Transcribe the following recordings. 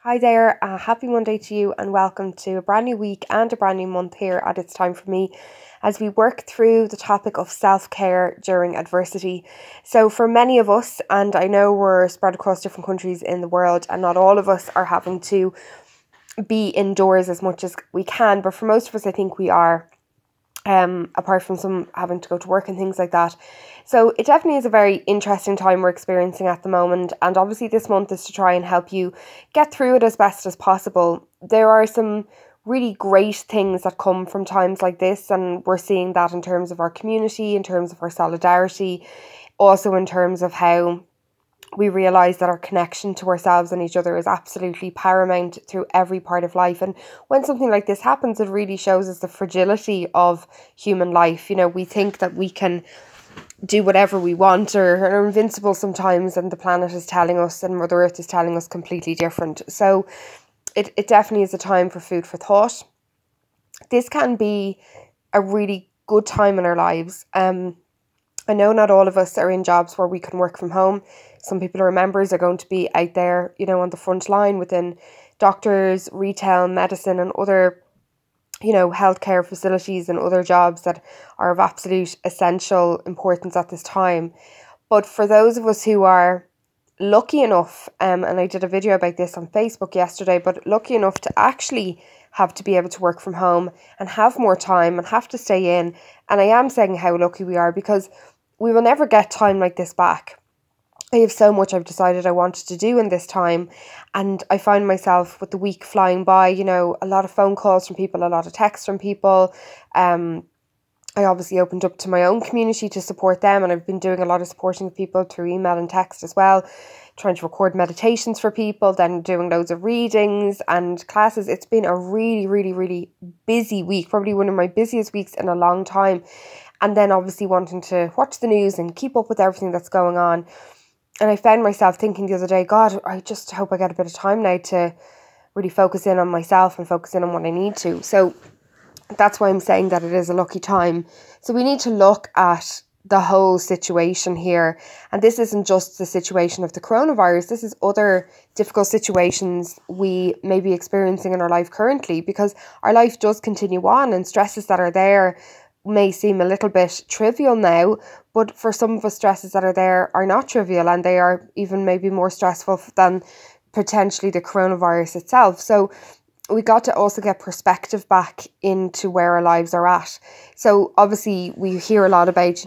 Hi there, happy Monday to you, and welcome to a brand new week and a brand new month here at It's Time for Me as we work through the topic of self-care during adversity. So, for many of us, and I know we're spread across different countries in the world, and not all of us are having to be indoors as much as we can, but for most of us, I think we are. Apart from some having to go to work and things like that. So it definitely is a very interesting time we're experiencing at the moment. And obviously this month is to try and help you get through it as best as possible. There are some really great things that come from times like this, and we're seeing that in terms of our community, in terms of our solidarity, also in terms of how we realise that our connection to ourselves and each other is absolutely paramount through every part of life. And when something like this happens, it really shows us the fragility of human life. You know, we think that we can do whatever we want or are invincible sometimes, and the planet is telling us and Mother Earth is telling us completely different. So it definitely is a time for food for thought. This can be a really good time in our lives. I know not all of us are in jobs where we can work from home. Some people are members are going to be out there, on the front line within doctors, retail, medicine, and other, healthcare facilities and other jobs that are of absolute essential importance at this time. But for those of us who are lucky enough, and I did a video about this on Facebook yesterday, but lucky enough to actually have to be able to work from home and have more time and have to stay in. And I am saying how lucky we are, because we will never get time like this back. I have so much I've decided I wanted to do in this time, and I find myself with the week flying by, a lot of phone calls from people, a lot of texts from people. I obviously opened up to my own community to support them, and I've been doing a lot of supporting people through email and text as well, trying to record meditations for people, then doing loads of readings and classes. It's been a really, really, really busy week, probably one of my busiest weeks in a long time. And then obviously wanting to watch the news and keep up with everything that's going on. And I found myself thinking the other day, God, I just hope I get a bit of time now to really focus in on myself and focus in on what I need to. So that's why I'm saying that it is a lucky time. So we need to look at the whole situation here. And this isn't just the situation of the coronavirus. This is other difficult situations we may be experiencing in our life currently, because our life does continue on, and stresses that are there may seem a little bit trivial now, but for some of us, stresses that are there are not trivial, and they are even maybe more stressful than potentially the coronavirus itself. So we got to also get perspective back into where our lives are at. So obviously we hear a lot about,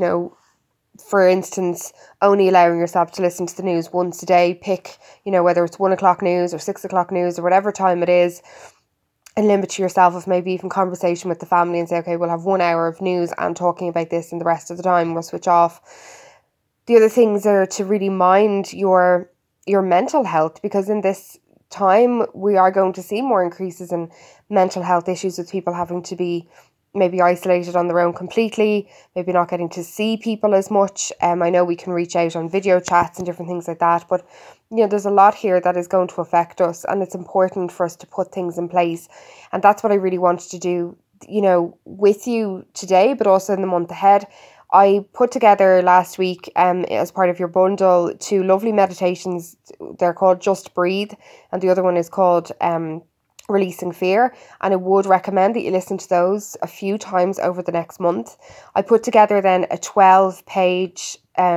for instance, only allowing yourself to listen to the news once a day. Pick, whether it's 1:00 news or 6:00 news or whatever time it is, and limit to yourself of maybe even conversation with the family and say, okay, we'll have 1 hour of news and talking about this, and the rest of the time we'll switch off. The other things are to really mind your mental health, because in this time we are going to see more increases in mental health issues, with people having to be maybe isolated on their own completely, maybe not getting to see people as much. I know we can reach out on video chats and different things like that, but there's a lot here that is going to affect us, and it's important for us to put things in place. And that's what I really wanted to do, with you today, but also in the month ahead. I put together last week, as part of your bundle, 2 lovely meditations. They're called Just Breathe, and the other one is called Releasing Fear, and I would recommend that you listen to those a few times over the next month. I put together then a 12-page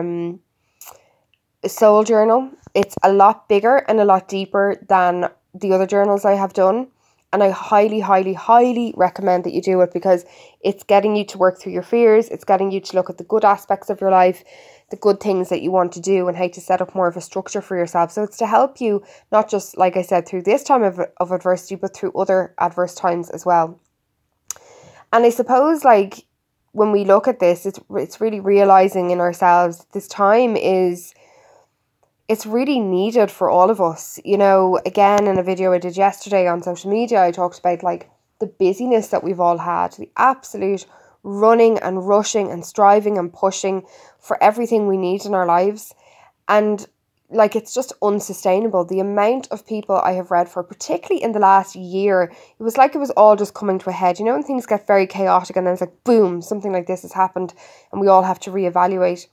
soul journal. It's a lot bigger and a lot deeper than the other journals I have done, and I highly, highly, highly recommend that you do it, because it's getting you to work through your fears. It's getting you to look at the good aspects of your life, the good things that you want to do, and how to set up more of a structure for yourself. So it's to help you, not just, like I said, through this time of adversity, but through other adverse times as well. And I suppose, when we look at this, it's really realising in ourselves this time it's really needed for all of us. Again, in a video I did yesterday on social media, I talked about the busyness that we've all had, the absolute running and rushing and striving and pushing for everything we need in our lives. And it's just unsustainable. The amount of people I have read for, particularly in the last year, it was like it was all just coming to a head. When things get very chaotic and then it's like, boom, something like this has happened and we all have to reevaluate.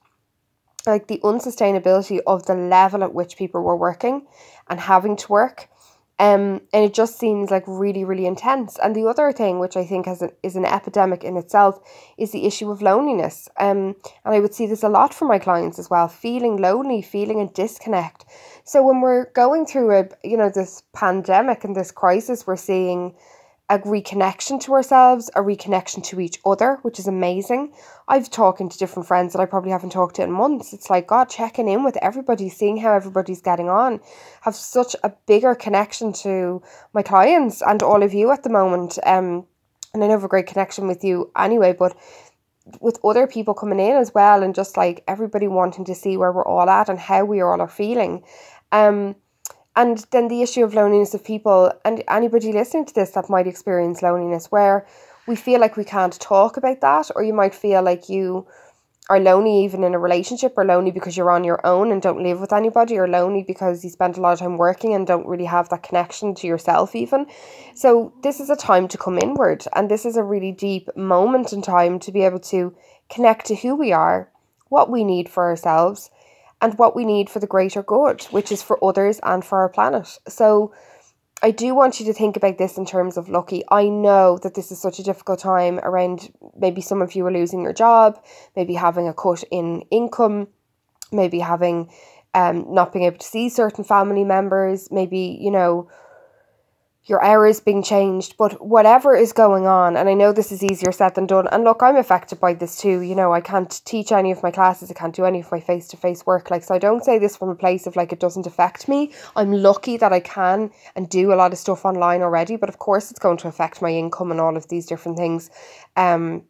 The unsustainability of the level at which people were working and having to work. And it just seems like really, really intense. And the other thing, which I think is an epidemic in itself, is the issue of loneliness. And I would see this a lot for my clients as well, feeling lonely, feeling a disconnect. So when we're going through this pandemic and this crisis, we're seeing a reconnection to ourselves, a reconnection to each other, which is amazing. I've talking to different friends that I probably haven't talked to in months. It's like, God, checking in with everybody, seeing how everybody's getting on. Have such a bigger connection to my clients and all of you at the moment. And I know I have a great connection with you anyway, but with other people coming in as well, and just like everybody wanting to see where we're all at and how we all are feeling. And then the issue of loneliness of people, and anybody listening to this that might experience loneliness, where we feel like we can't talk about that, or you might feel like you are lonely even in a relationship, or lonely because you're on your own and don't live with anybody, or lonely because you spent a lot of time working and don't really have that connection to yourself even. So this is a time to come inward, and this is a really deep moment in time to be able to connect to who we are, what we need for ourselves, and what we need for the greater good, which is for others and for our planet. So I do want you to think about this in terms of lucky. I know that this is such a difficult time around, maybe some of you are losing your job, maybe having a cut in income, maybe having not being able to see certain family members, maybe, your hours being changed, but whatever is going on, and I know this is easier said than done, and look, I'm affected by this too. I can't teach any of my classes, I can't do any of my face-to-face work, so I don't say this from a place of it doesn't affect me. I'm lucky that I can and do a lot of stuff online already, but of course it's going to affect my income and all of these different things, and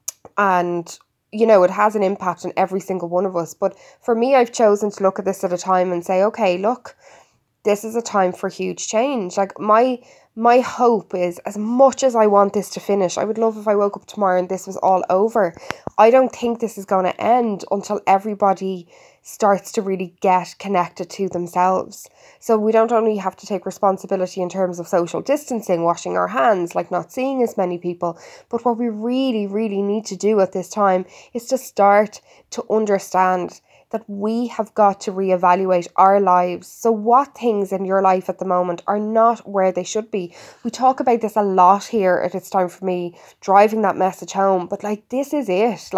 it has an impact on every single one of us. But for me, I've chosen to look at this at a time and say, okay, look, this is a time for huge change. My hope is, as much as I want this to finish, I would love if I woke up tomorrow and this was all over. I don't think this is going to end until everybody starts to really get connected to themselves. So we don't only have to take responsibility in terms of social distancing, washing our hands, not seeing as many people, but what we really, really need to do at this time is to start to understand that we have got to reevaluate our lives. So what things in your life at the moment are not where they should be? We talk about this a lot here at It's Time For Me, driving that message home, but this is it.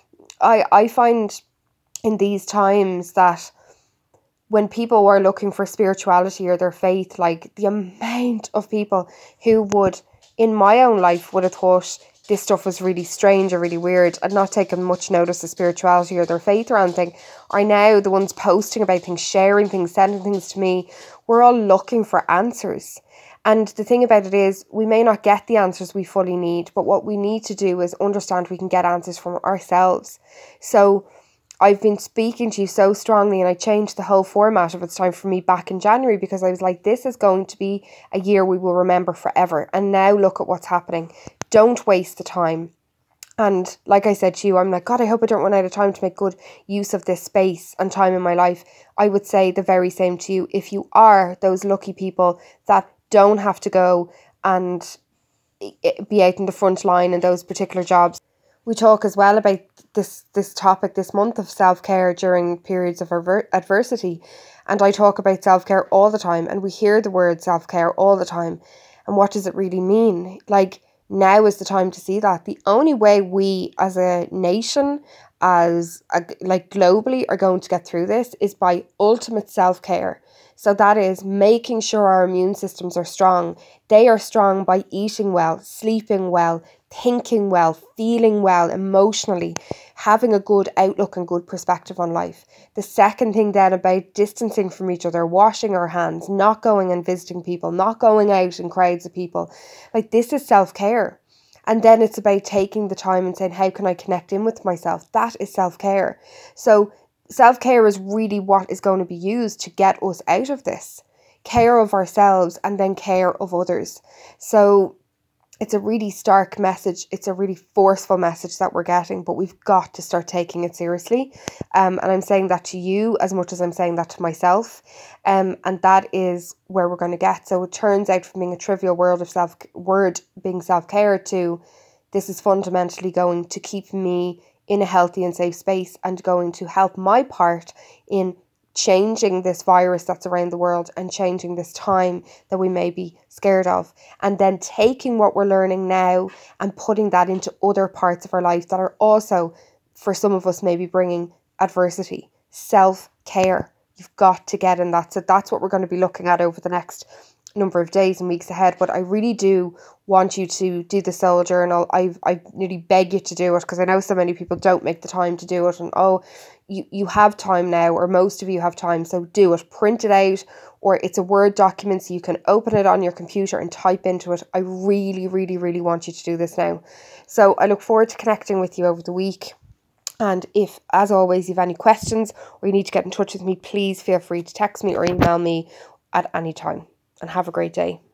I find in these times that when people were looking for spirituality or their faith, the amount of people who would, in my own life, would have thought this stuff was really strange or really weird and not taken much notice of spirituality or their faith or anything, are now the ones posting about things, sharing things, sending things to me. We're all looking for answers. And the thing about it is, we may not get the answers we fully need, but what we need to do is understand we can get answers from ourselves. So I've been speaking to you so strongly, and I changed the whole format of It's Time For Me back in January, because I was like, this is going to be a year we will remember forever. And now look at what's happening. Don't waste the time. And like I said to you, I'm like, God, I hope I don't run out of time to make good use of this space and time in my life. I would say the very same to you. If you are those lucky people that don't have to go and be out in the front line in those particular jobs. We talk as well about this topic this month of self-care during periods of adversity. And I talk about self-care all the time, and we hear the word self-care all the time. And what does it really mean? Now is the time to see that. The only way we as a nation, globally, are going to get through this is by ultimate self-care. So that is making sure our immune systems are strong. They are strong by eating well, sleeping well, thinking well, feeling well emotionally, having a good outlook and good perspective on life. The second thing then about distancing from each other, washing our hands, not going and visiting people, not going out in crowds of people. This is self-care. And then it's about taking the time and saying, how can I connect in with myself? That is self-care. So self-care is really what is going to be used to get us out of this. Care of ourselves and then care of others. So it's a really stark message. It's a really forceful message that we're getting, but we've got to start taking it seriously. And I'm saying that to you as much as I'm saying that to myself. And that is where we're going to get. So it turns out from being a trivial word being self-care to this is fundamentally going to keep me in a healthy and safe space and going to help my part in changing this virus that's around the world and changing this time that we may be scared of, and then taking what we're learning now and putting that into other parts of our life that are also, for some of us, maybe bringing adversity. Self-care. You've got to get in that. So that's what we're going to be looking at over the next number of days and weeks ahead. But I really do want you to do the soul journal. I nearly beg you to do it, because I know so many people don't make the time to do it, and you have time now, or most of you have time, so do it. Print it out, or it's a Word document so you can open it on your computer and type into it. I really, really, really want you to do this now. So I look forward to connecting with you over the week. And if, as always, you have any questions or you need to get in touch with me, please feel free to text me or email me at any time. And have a great day.